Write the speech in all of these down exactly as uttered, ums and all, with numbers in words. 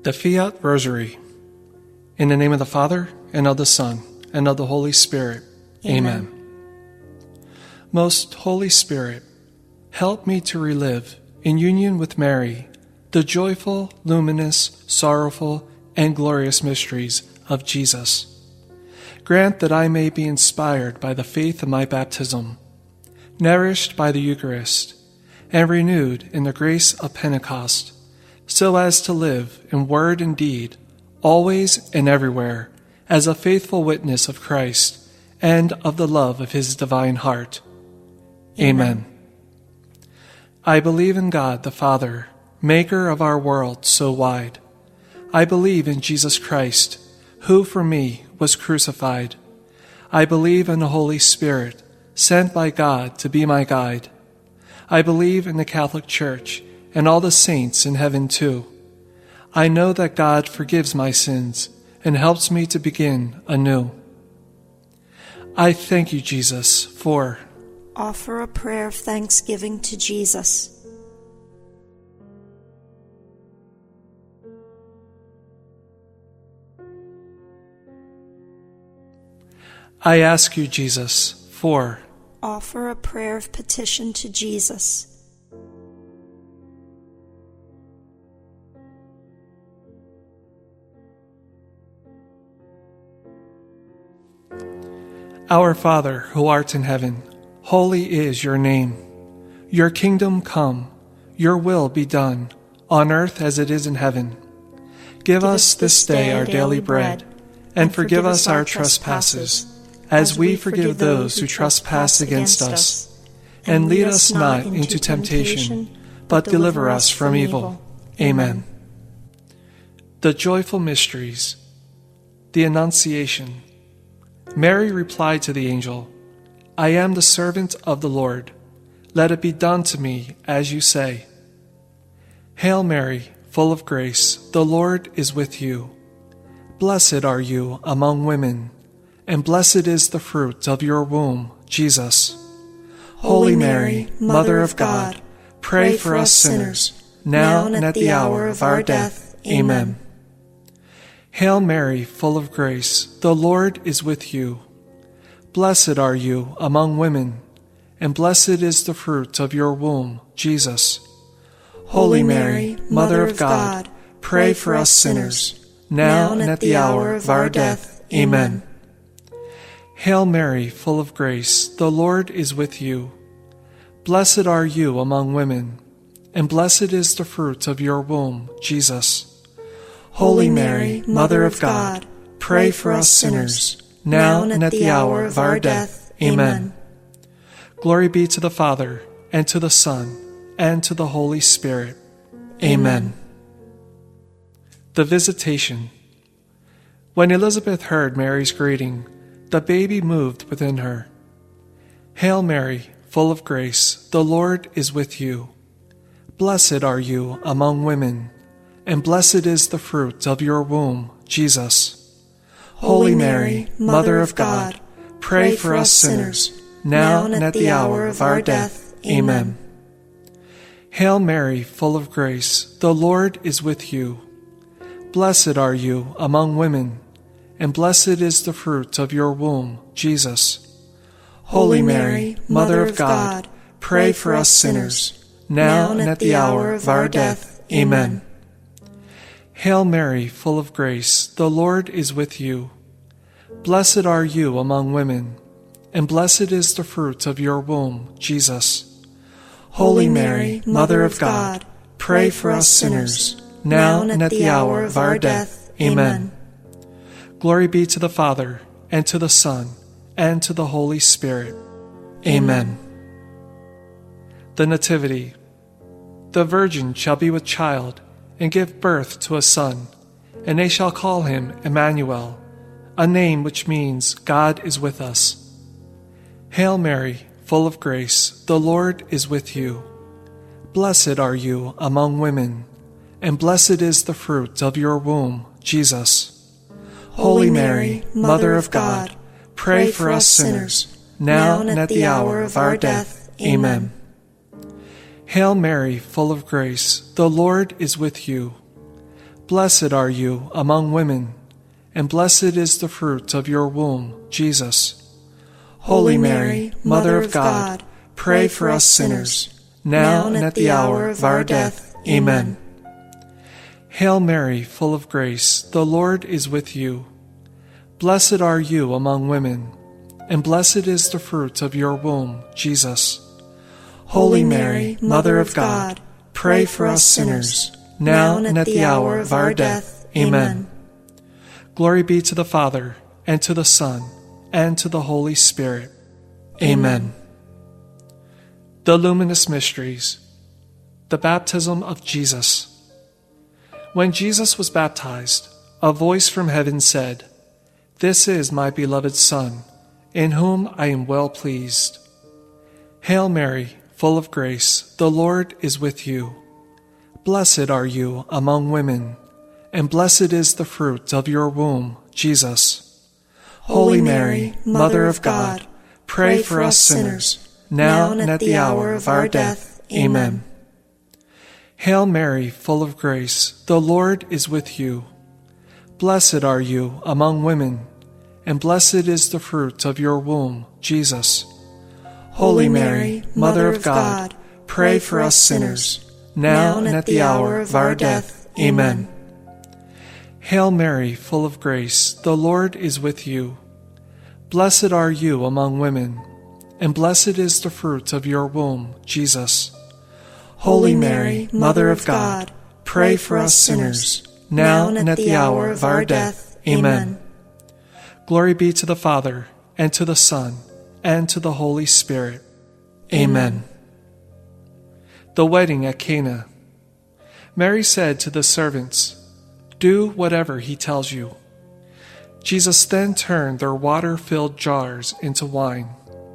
The Fiat Rosary. In the name of the Father, and of the Son, and of the Holy Spirit. Amen. Amen. Most Holy Spirit, help me to relive, in union with Mary, the joyful, luminous, sorrowful, and glorious mysteries of Jesus. Grant that I may be inspired by the faith of my baptism, nourished by the Eucharist, and renewed in the grace of Pentecost, so as to live in word and deed, always and everywhere, as a faithful witness of Christ and of the love of his divine heart. Amen. Amen. I believe in God the Father, maker of our world so wide. I believe in Jesus Christ, who for me was crucified. I believe in the Holy Spirit, sent by God to be my guide. I believe in the Catholic Church and all the saints in heaven too. I know that God forgives my sins and helps me to begin anew. I thank you, Jesus, for... Offer a prayer of thanksgiving to Jesus. I ask you, Jesus, for... Offer a prayer of petition to Jesus. Our Father, who art in heaven, holy is your name. Your kingdom come, your will be done, on earth as it is in heaven. Give us this day our daily bread, and forgive us our trespasses, as we forgive those who trespass against us. And lead us not into temptation, but deliver us from evil. Amen. The joyful mysteries. The Annunciation. Mary replied to the angel, I am the servant of the Lord. Let it be done to me as you say. Hail Mary, full of grace, the Lord is with you. Blessed are you among women, and blessed is the fruit of your womb, Jesus. Holy Mary, Mother of God, pray for us sinners, now and at the hour of our death. Amen. Hail Mary, full of grace, the Lord is with you. Blessed are you among women, and blessed is the fruit of your womb, Jesus. Holy Mary, Mother of God, pray for us sinners, now and at the hour of our death. Amen. Hail Mary, full of grace, the Lord is with you. Blessed are you among women, and blessed is the fruit of your womb, Jesus. Holy Mary, Mother of God, pray for us sinners, now and at the hour of our death. Amen. Glory be to the Father, and to the Son, and to the Holy Spirit. Amen. The Visitation. When Elizabeth heard Mary's greeting, the baby moved within her. Hail Mary, full of grace, the Lord is with you. Blessed are you among women, and blessed is the fruit of your womb, Jesus. Holy Mary, Mother of God, pray for us sinners, now and at the hour of our death. Amen. Hail Mary, full of grace, the Lord is with you. Blessed are you among women, and blessed is the fruit of your womb, Jesus. Holy Mary, Mother of God, pray for us sinners, now and at the hour of our death. Amen. Hail Mary, full of grace, the Lord is with you. Blessed are you among women, and blessed is the fruit of your womb, Jesus. Holy Mary, Mother of God, pray for us sinners, now and at the hour of our death. Amen. Glory be to the Father, and to the Son, and to the Holy Spirit. Amen. The Nativity. The Virgin shall be with child, and give birth to a son, and they shall call him Emmanuel, a name which means God is with us. Hail Mary, full of grace, the Lord is with you. Blessed are you among women, and blessed is the fruit of your womb, Jesus. Holy Mary, Mother of God, pray for us sinners, now and at the hour of our death. Amen. Hail Mary, full of grace, the Lord is with you. Blessed are you among women, and blessed is the fruit of your womb, Jesus. Holy Mary, Mother of God, pray for us sinners, now and at the hour of our death. Amen. Hail Mary, full of grace, the Lord is with you. Blessed are you among women, and blessed is the fruit of your womb, Jesus. Holy Mary, Mother of God, pray for us sinners, now and at the hour of our death. Amen. Glory be to the Father, and to the Son, and to the Holy Spirit. Amen. The Luminous Mysteries. The Baptism of Jesus. When Jesus was baptized, a voice from heaven said, "This is my beloved Son, in whom I am well pleased." Hail Mary, full of grace, the Lord is with you. Blessed are you among women, and blessed is the fruit of your womb, Jesus. Holy Mary, Mother of God, pray for us sinners, now and at the hour of our death. Amen. Hail Mary, full of grace, the Lord is with you. Blessed are you among women, and blessed is the fruit of your womb, Jesus. Holy Mary, Mother of God, pray for us sinners, now and at the hour of our death. Amen. Hail Mary, full of grace, the Lord is with you. Blessed are you among women, and blessed is the fruit of your womb, Jesus. Holy Mary, Mother of God, pray for us sinners, now and at the hour of our death. Amen. Glory be to the Father, and to the Son, and to the Holy Spirit. Amen. The Wedding at Cana. Mary said to the servants, "Do whatever he tells you." Jesus then turned their water-filled jars into wine.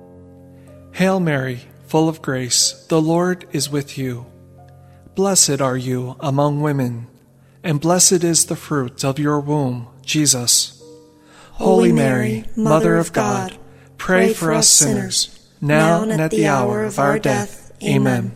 Hail Mary, full of grace, the Lord is with you. Blessed are you among women, and blessed is the fruit of your womb, Jesus. Holy Mary, Mother of God, pray for us sinners, now and at the hour of our death. Amen.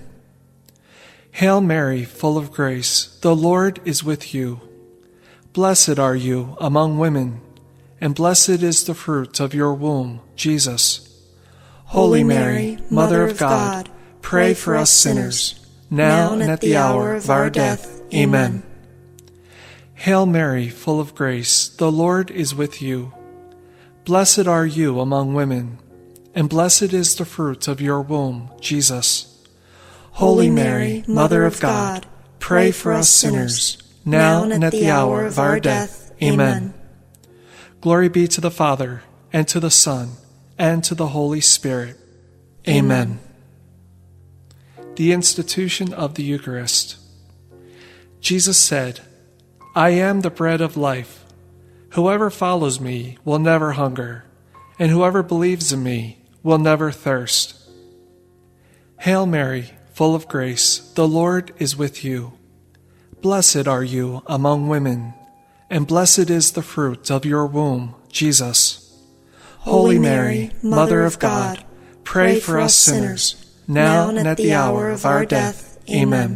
Hail Mary, full of grace, the Lord is with you. Blessed are you among women, and blessed is the fruit of your womb, Jesus. Holy Mary, Mother of God, pray for us sinners, now and at the hour of our death. Amen. Hail Mary, full of grace, the Lord is with you. Blessed are you among women, and blessed is the fruit of your womb, Jesus. Holy Mary, Mother of God, pray for us sinners, now and at the hour of our death. Amen. Glory be to the Father, and to the Son, and to the Holy Spirit. Amen. The Institution of the Eucharist. Jesus said, "I am the bread of life. Whoever follows me will never hunger, and whoever believes in me will never thirst." Hail Mary, full of grace, the Lord is with you. Blessed are you among women, and blessed is the fruit of your womb, Jesus. Holy Mary, Mother of God, pray for us sinners, now and at the hour of our death. Amen.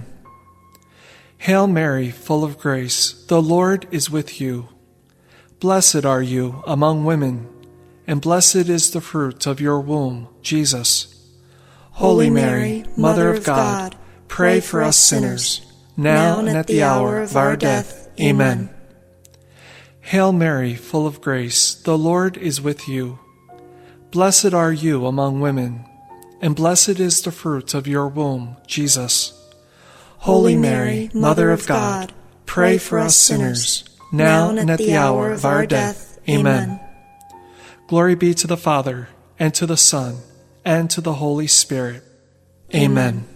Hail Mary, full of grace, the Lord is with you. Blessed are you among women, and blessed is the fruit of your womb, Jesus. Holy Mary, Mother of God, pray for us sinners, now and at the hour of our death. Amen. Hail Mary, full of grace, the Lord is with you. Blessed are you among women, and blessed is the fruit of your womb, Jesus. Holy Mary, Mother of God, pray for us sinners, now and at the hour of our death. Amen. Glory be to the Father, and to the Son, and to the Holy Spirit. Amen.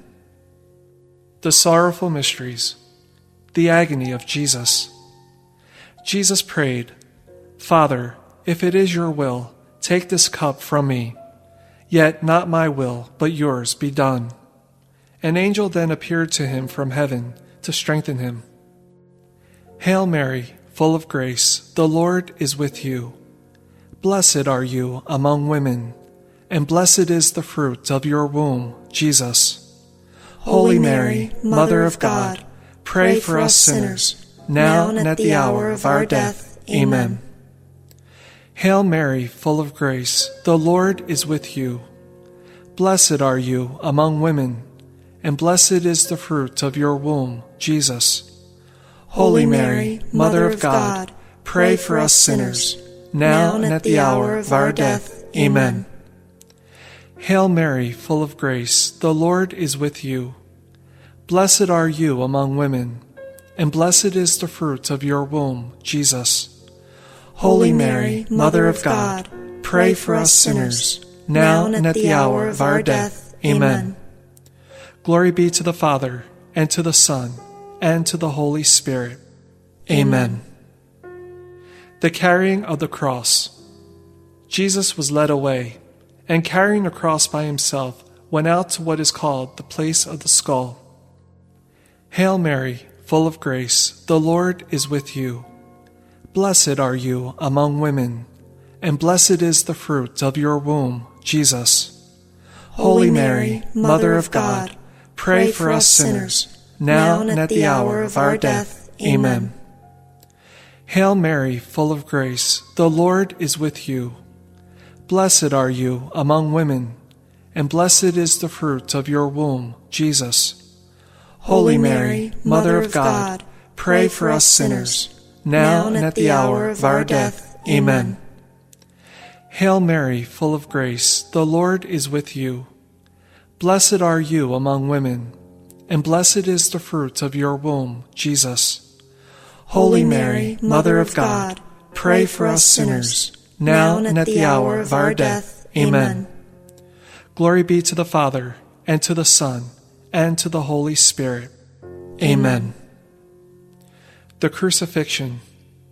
The Sorrowful Mysteries. The Agony of Jesus. Jesus prayed, "Father, if it is your will, take this cup from me. Yet not my will, but yours be done." An angel then appeared to him from heaven to strengthen him. Hail Mary, full of grace, the Lord is with you. Blessed are you among women, and blessed is the fruit of your womb, Jesus. Holy Mary, Mother of God, pray for us sinners, now and at the hour of our death. Amen. Hail Mary, full of grace, the Lord is with you. Blessed are you among women, and blessed is the fruit of your womb, Jesus. Holy Mary, Mother of God, pray for us sinners, now and at the hour of our death. Amen. Hail Mary, full of grace, the Lord is with you. Blessed are you among women, and blessed is the fruit of your womb, Jesus. Holy Mary, Mother of God, pray for us sinners, now and at the hour of our death. Amen. Glory be to the Father, and to the Son, and to the Holy Spirit. Amen. The carrying of the cross. Jesus was led away, and carrying the cross by himself, went out to what is called the place of the skull. Hail Mary, full of grace, the Lord is with you. Blessed are you among women, and blessed is the fruit of your womb, Jesus. Holy Mary, Mother of God, pray for us sinners, now and at the hour of our death. Amen. Hail Mary, full of grace, the Lord is with you. Blessed are you among women, and blessed is the fruit of your womb, Jesus. Holy Mary, Mother of God, pray for us sinners, now and at the hour of our death. Amen. Hail Mary, full of grace, the Lord is with you. Blessed are you among women, and blessed is the fruit of your womb, Jesus. Holy Mary, Mother of God, pray for us sinners, now and at the hour of our death. Amen. Glory be to the Father, and to the Son, and to the Holy Spirit. Amen. The Crucifixion.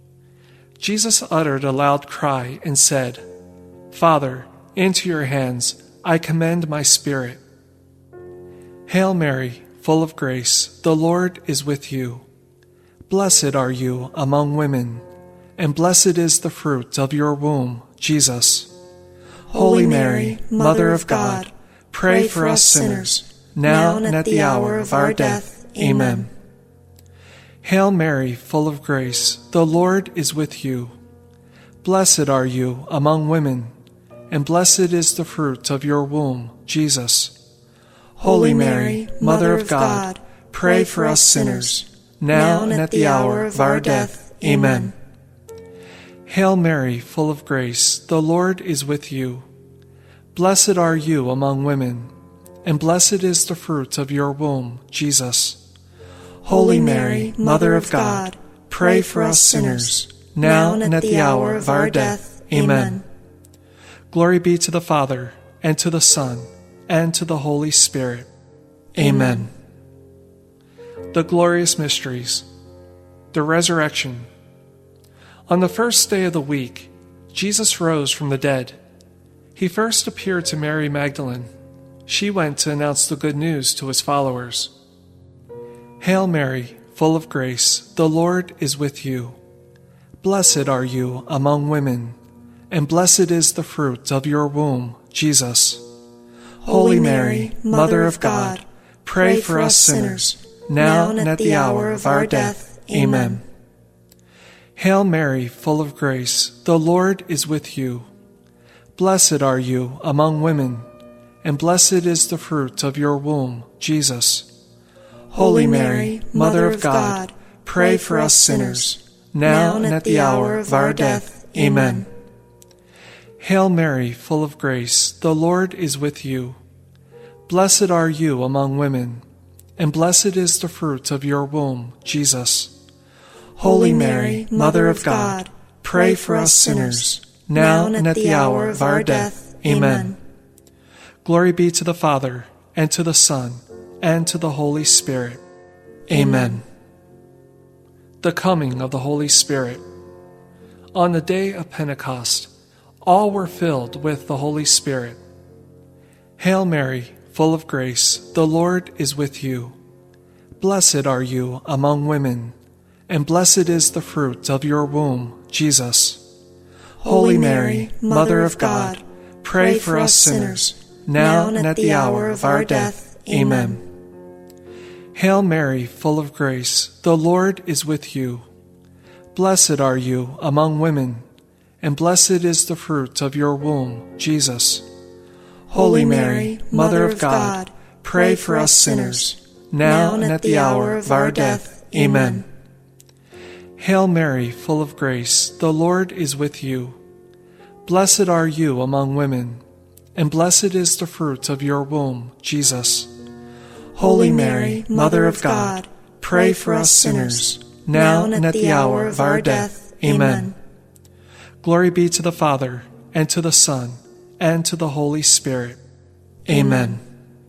Jesus uttered a loud cry and said, Father, into your hands I commend my spirit. Hail Mary, full of grace, the Lord is with you. Blessed are you among women, and blessed is the fruit of your womb, Jesus. Holy Mary, Mother of God, pray for us sinners, now and at the hour of our death. Amen. Hail Mary, full of grace, the Lord is with you. Blessed are you among women, and blessed is the fruit of your womb, Jesus. Holy Mary, Mother of God, pray for us sinners, now and at the hour of our death. Amen. Hail Mary, full of grace, the Lord is with you. Blessed are you among women, and blessed is the fruit of your womb, Jesus. Holy Mary, Mother of God, pray for us sinners, now and at the hour of our death. Amen. Glory be to the Father, and to the Son, and to the Holy Spirit. Amen. The glorious mysteries. The resurrection. On the first day of the week, Jesus rose from the dead. He first appeared to Mary Magdalene. She went to announce the good news to his followers. Hail Mary, full of grace, the Lord is with you. Blessed are you among women, and blessed is the fruit of your womb, Jesus. Holy Mary, Mother of God, pray for us sinners, now and at the hour of our death. Amen. Hail Mary, full of grace, the Lord is with you. Blessed are you among women, and blessed is the fruit of your womb, Jesus. Holy Mary, Mother of God, pray for us sinners, now and at the hour of our death. Amen. Hail Mary, full of grace, the Lord is with you. Blessed are you among women, and blessed is the fruit of your womb, Jesus. Holy Mary, Mother of God, pray for us sinners, now and at the hour of our death. Amen. Glory be to the Father, and to the Son, and to the Holy Spirit. Amen. The coming of the Holy Spirit. On the day of Pentecost, all were filled with the Holy Spirit. Hail Mary, full of grace, the Lord is with you. Blessed are you among women, and blessed is the fruit of your womb, Jesus. Holy Mary, Mother of God, pray for us sinners, now and at the hour of our death. Amen. Hail Mary, full of grace, the Lord is with you. Blessed are you among women, and blessed is the fruit of your womb, Jesus. Holy Mary, Mother of God, pray for us sinners, now and at the hour of our death. Amen. Hail Mary, full of grace, the Lord is with you. Blessed are you among women, and blessed is the fruit of your womb, Jesus. Holy Mary, Mother of God, pray for us sinners, now and at the hour of our death. Amen. Glory be to the Father, and to the Son, and to the Holy Spirit. Amen.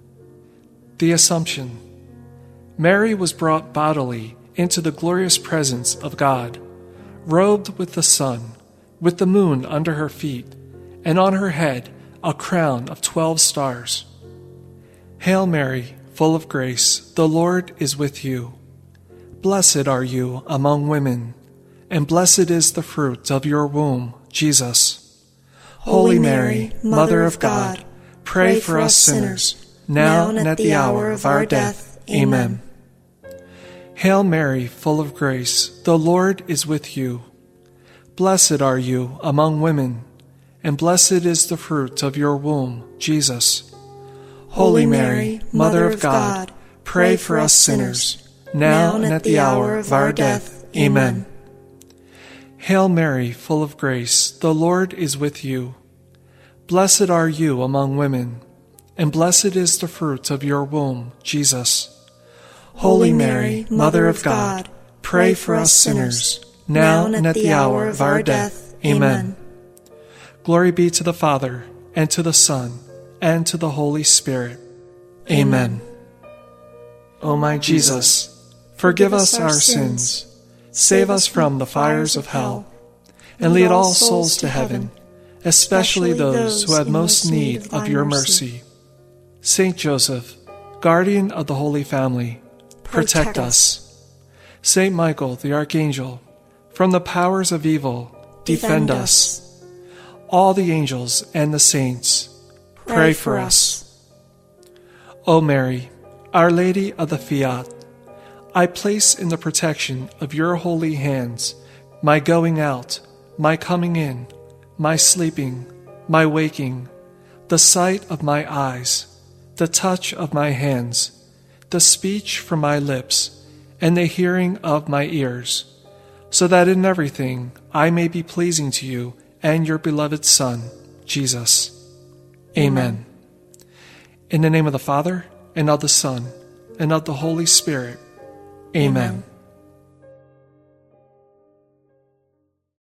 The Assumption. Mary was brought bodily into the glorious presence of God, robed with the sun, with the moon under her feet, and on her head a crown of twelve stars. Hail Mary, full of grace, the Lord is with you. Blessed are you among women, and blessed is the fruit of your womb, Jesus. Holy Mary, Mother of God, pray for us sinners, now and at the hour of our death. Amen. Hail Mary, full of grace, the Lord is with you. Blessed are you among women, and blessed is the fruit of your womb, Jesus. Holy Mary, Mother of God, pray for us sinners, now and at the hour of our death. Amen. Hail Mary, full of grace, the Lord is with you. Blessed are you among women, and blessed is the fruit of your womb, Jesus. Holy Mary, Mother of God, pray for us sinners, now and at the hour of our death. Amen. Glory be to the Father, and to the Son, and to the Holy Spirit. Amen. O my Jesus, forgive us our sins, save us from the fires of hell, and lead all souls to heaven, especially those who have most need of your mercy. Saint Joseph, guardian of the Holy Family, protect us. Saint Michael the Archangel, from the powers of evil, defend us. All the angels and the saints, pray for us. O Mary, Our Lady of the Fiat, I place in the protection of your holy hands my going out, my coming in, my sleeping, my waking, the sight of my eyes, the touch of my hands, the speech from my lips, and the hearing of my ears, so that in everything I may be pleasing to you and your beloved Son, Jesus. Amen. In the name of the Father, and of the Son, and of the Holy Spirit. Amen. Amen.